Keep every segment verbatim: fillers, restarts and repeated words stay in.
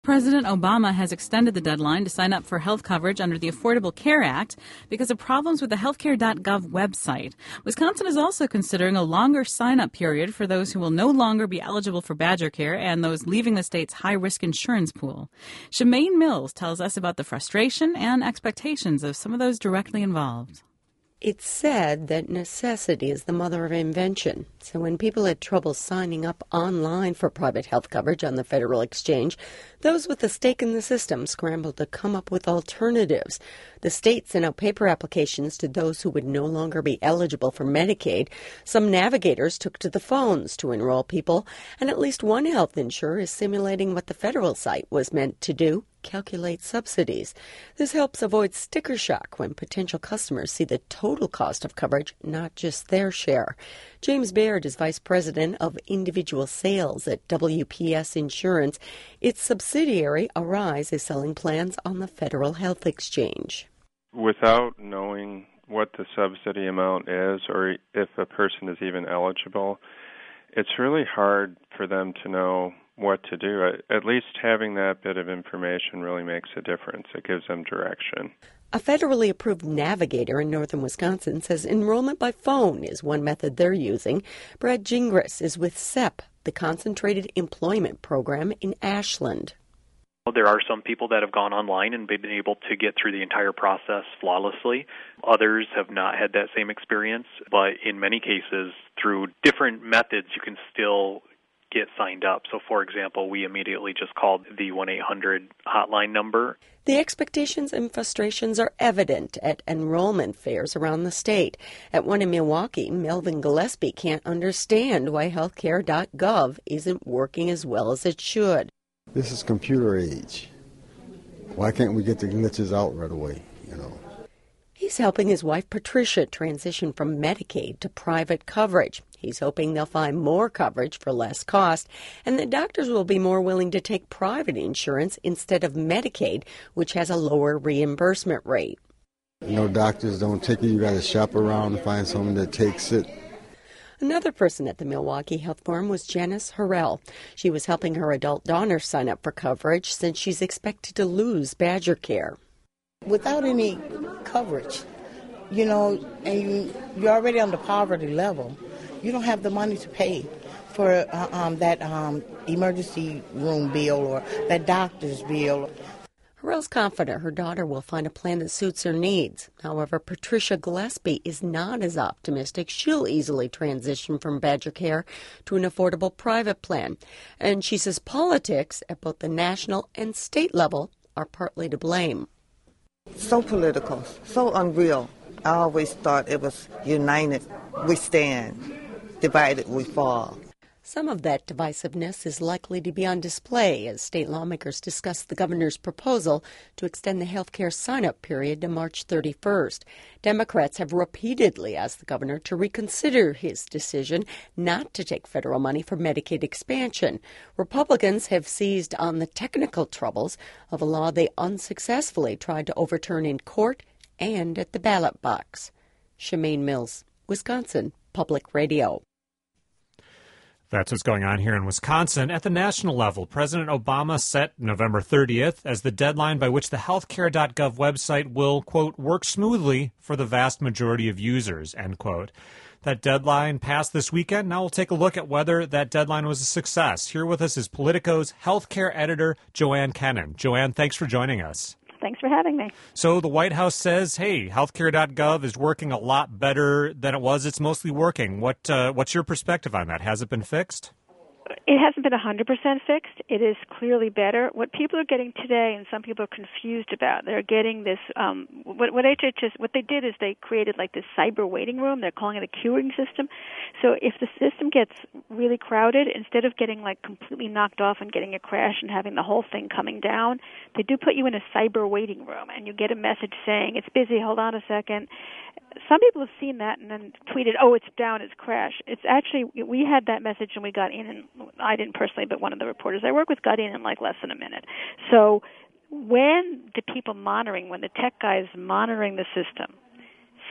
President Obama has extended the deadline to sign up for health coverage under the Affordable Care Act because of problems with the healthcare dot gov website. Wisconsin is also considering a longer sign-up period for those who will no longer be eligible for Badger Care and those leaving the state's high-risk insurance pool. Shemaine Mills tells us about the frustration and expectations of some of those directly involved. It's said that necessity is the mother of invention. So when people had trouble signing up online for private health coverage on the federal exchange, those with a stake in the system scrambled to come up with alternatives. The state sent out paper applications to those who would no longer be eligible for Medicaid. Some navigators took to the phones to enroll people, and at least one health insurer is simulating what the federal site was meant to do: calculate subsidies. This helps avoid sticker shock when potential customers see the total cost of coverage, not just their share. James Baird is Vice President of Individual Sales at W P S Insurance. Its subsidiary, Arise, is selling plans on the Federal Health Exchange. Without knowing what the subsidy amount is or if a person is even eligible, it's really hard for them to know what to do. At least having that bit of information really makes a difference. It gives them direction. A federally approved navigator in northern Wisconsin says enrollment by phone is one method they're using. Brad Gingras is with S E P, the Concentrated Employment Program in Ashland. There are some people that have gone online and been able to get through the entire process flawlessly. Others have not had that same experience, but in many cases, through different methods, you can still get signed up. So, for example, we immediately just called the one eight hundred hotline number. The expectations and frustrations are evident at enrollment fairs around the state. At one in Milwaukee, Melvin Gillespie can't understand why healthcare dot gov isn't working as well as it should. This is computer age. Why can't we get the glitches out right away, you know? He's helping his wife Patricia transition from Medicaid to private coverage. He's hoping they'll find more coverage for less cost, and that doctors will be more willing to take private insurance instead of Medicaid, which has a lower reimbursement rate. You know, doctors don't take it. You got to shop around and find someone that takes it. Another person at the Milwaukee Health Forum was Janice Harrell. She was helping her adult daughter sign up for coverage since she's expected to lose Badger Care. Without any coverage, you know, and you, you're already on the poverty level, you don't have the money to pay for uh, um, that um, emergency room bill or that doctor's bill. Harrell's confident her daughter will find a plan that suits her needs. However, Patricia Gillespie is not as optimistic. She'll easily transition from Badger Care to an affordable private plan. And she says politics at both the national and state level are partly to blame. So political, so unreal. I always thought it was united we stand, divided we fall. Some of that divisiveness is likely to be on display as state lawmakers discuss the governor's proposal to extend the health care sign-up period to March thirty-first. Democrats have repeatedly asked the governor to reconsider his decision not to take federal money for Medicaid expansion. Republicans have seized on the technical troubles of a law they unsuccessfully tried to overturn in court and at the ballot box. Shemaine Mills, Wisconsin Public Radio. That's what's going on here in Wisconsin. At the national level, President Obama set November thirtieth as the deadline by which the healthcare dot gov website will, quote, work smoothly for the vast majority of users, end quote. That deadline passed this weekend. Now we'll take a look at whether that deadline was a success. Here with us is Politico's healthcare editor, Joanne Kennan. Joanne, thanks for joining us. Thanks for having me. So the White House says, hey, healthcare dot gov is working a lot better than it was. It's mostly working. What uh, What's your perspective on that? Has it been fixed? It hasn't been one hundred percent fixed. It is clearly better. What people are getting today, and some people are confused about, they're getting this, um, what, what H H S, what they did is they created like this cyber waiting room. They're calling it a queuing system. So if the system gets really crowded, instead of getting like completely knocked off and getting a crash and having the whole thing coming down, they do put you in a cyber waiting room, and you get a message saying, it's busy, hold on a second. Some people have seen that and then tweeted, oh, it's down, it's crashed. It's actually, we had that message and we got in, and I didn't personally, but one of the reporters I work with got in in like less than a minute. So when the people monitoring, when the tech guys monitoring the system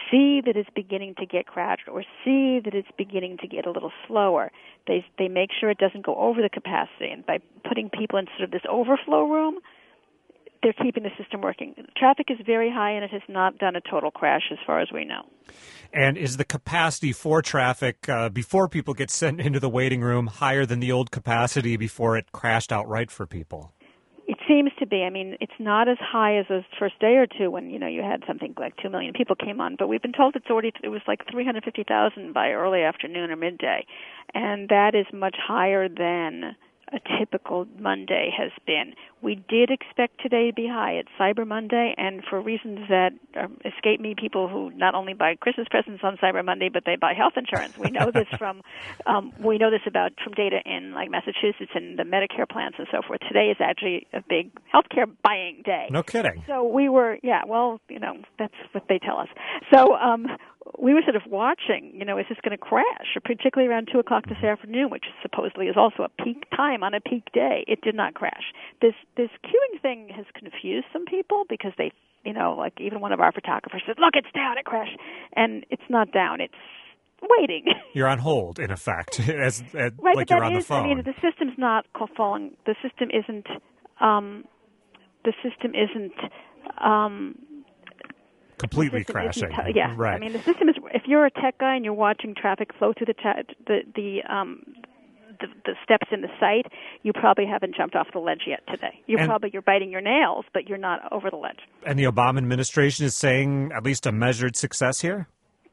see that it's beginning to get crowded or see that it's beginning to get a little slower, they they make sure it doesn't go over the capacity. And by putting people in sort of this overflow room, they're keeping the system working. Traffic is very high, and it has not done a total crash as far as we know. And is the capacity for traffic uh, before people get sent into the waiting room higher than the old capacity before it crashed outright for people? It seems to be. I mean, it's not as high as the first day or two when, you know, you had something like two million people came on, but we've been told it's already, it was like three hundred fifty thousand by early afternoon or midday, and that is much higher than a typical Monday has been. We did expect today to be high. It's Cyber Monday, and for reasons that um, escape me, people who not only buy Christmas presents on Cyber Monday, but they buy health insurance. We know this from, um, we know this about from data in like Massachusetts and the Medicare plans and so forth. Today is actually a big healthcare buying day. No kidding. So we were, yeah, well, you know, that's what they tell us. So, um, we were sort of watching, you know, is this going to crash, particularly around two o'clock this afternoon, which supposedly is also a peak time on a peak day. It did not crash. This this queuing thing has confused some people because they, you know, like even one of our photographers said, look, it's down, it crashed. And it's not down, it's waiting. You're on hold, in effect, as, as right, like but you're that on the is, phone. I mean, the system's not falling, the system isn't, um, the system isn't, um, completely crashing. T- yeah, right. I mean, the system is. If you're a tech guy and you're watching traffic flow through the ta- the the um the, the steps in the site, you probably haven't jumped off the ledge yet today. You probably you're biting your nails, but you're not over the ledge. And the Obama administration is saying at least a measured success here.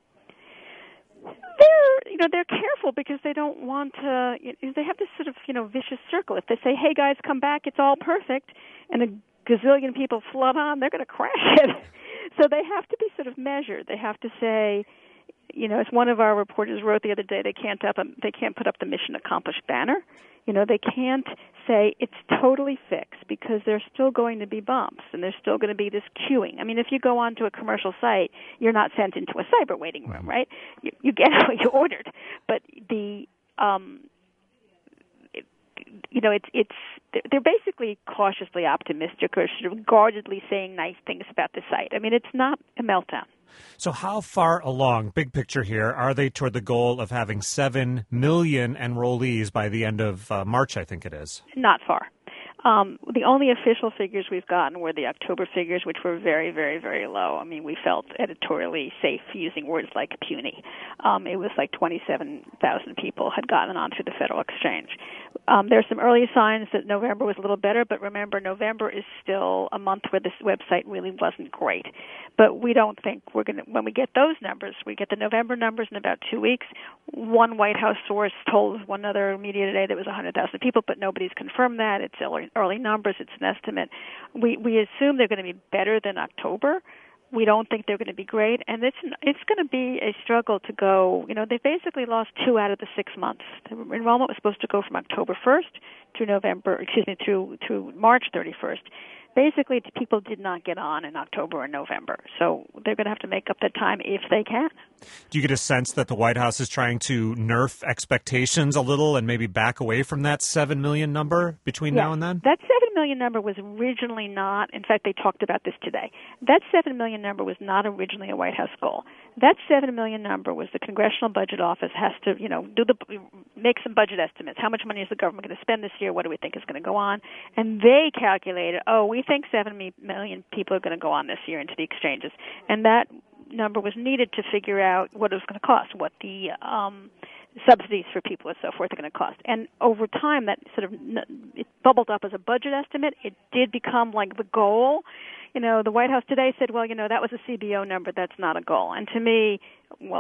They're you know they're careful because they don't want to. You know, they have this sort of you know vicious circle. If they say, "Hey guys, come back, it's all perfect," and a gazillion people flood on, they're going to crash it. So they have to be sort of measured. They have to say, you know, as one of our reporters wrote the other day, they can't up, they can't put up the mission accomplished banner. You know, they can't say it's totally fixed because there's still going to be bumps and there's still going to be this queuing. I mean, if you go onto a commercial site, you're not sent into a cyber waiting room, right? You, you get what you ordered, but the um, you know, it's it's they're basically cautiously optimistic or sort of guardedly saying nice things about the site. I mean, it's not a meltdown. So how far along, big picture here, are they toward the goal of having seven million enrollees by the end of uh, March, I think it is? Not far. Um, the only official figures we've gotten were the October figures, which were very, very, very low. I mean, we felt editorially safe using words like puny. Um, it was like twenty-seven thousand people had gotten on through the Federal Exchange. Um, there are some early signs that November was a little better, but remember, November is still a month where this website really wasn't great. But we don't think we're going to, when we get those numbers, we get the November numbers in about two weeks. One White House source told one other media today that it was one hundred thousand people, but nobody's confirmed that. It's early, early numbers. It's an estimate. We we assume they're going to be better than October. We don't think they're going to be great, and it's it's going to be a struggle to go. You know, they basically lost two out of the six months. The enrollment was supposed to go from October first to November, excuse me, through through March thirty-first. Basically, people did not get on in October and November, so they're going to have to make up the time if they can. Do you get a sense that the White House is trying to nerf expectations a little and maybe back away from that seven million number between yeah, now and then? That seven million number was originally not, in fact, they talked about this today. That seven million number was not originally a White House goal. That seven million number was the Congressional Budget Office has to, you know, do the make some budget estimates. How much money is the government going to spend this year? What do we think is going to go on? And they calculated, oh, we think seven million people are going to go on this year into the exchanges. And that number was needed to figure out what it was going to cost, what the um, subsidies for people and so forth are going to cost. And over time, that sort of it bubbled up as a budget estimate. It did become like the goal. You know, the White House today said, well, you know, that was a C B O number. That's not a goal. And to me, well,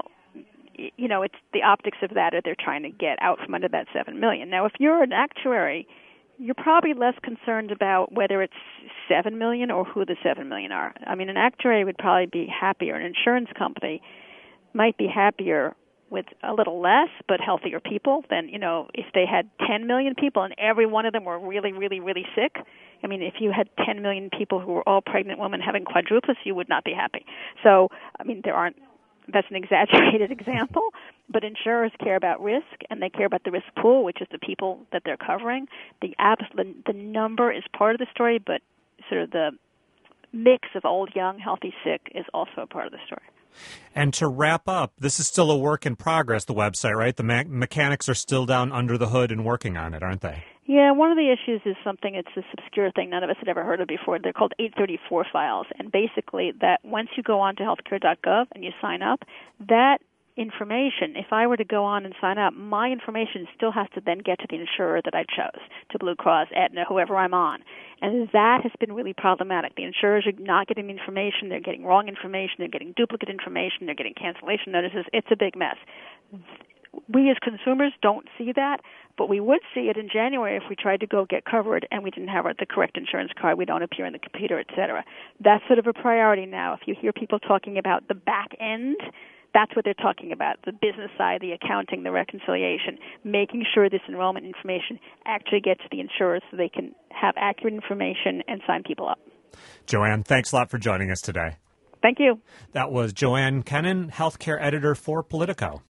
you know, it's the optics of that, or they're trying to get out from under that seven million. Now, if you're an actuary, you're probably less concerned about whether it's seven million or who the seven million are. I mean, an actuary would probably be happier. An insurance company might be happier with a little less but healthier people than, you know, if they had ten million people and every one of them were really, really, really sick. I mean, if you had ten million people who were all pregnant women having quadruplets, you would not be happy. So, I mean, there aren't, that's an exaggerated example, but insurers care about risk, and they care about the risk pool, which is the people that they're covering. The absolute, the number is part of the story, but sort of the mix of old, young, healthy, sick is also a part of the story. And to wrap up, this is still a work in progress, the website, right? The me- mechanics are still down under the hood and working on it, aren't they? Yeah, one of the issues is something, it's this obscure thing none of us had ever heard of before. They're called eight thirty-four files. And basically that once you go on to healthcare dot gov and you sign up, that information, if I were to go on and sign up, my information still has to then get to the insurer that I chose, to Blue Cross, Aetna, whoever I'm on. And that has been really problematic. The insurers are not getting the information. They're getting wrong information. They're getting duplicate information. They're getting cancellation notices. It's a big mess. We as consumers don't see that, but we would see it in January if we tried to go get covered and we didn't have the correct insurance card, we don't appear in the computer, et cetera. That's sort of a priority now. If you hear people talking about the back end, that's what they're talking about, the business side, the accounting, the reconciliation, making sure this enrollment information actually gets to the insurers so they can have accurate information and sign people up. Joanne, thanks a lot for joining us today. Thank you. That was Joanne Kennan, healthcare editor for Politico.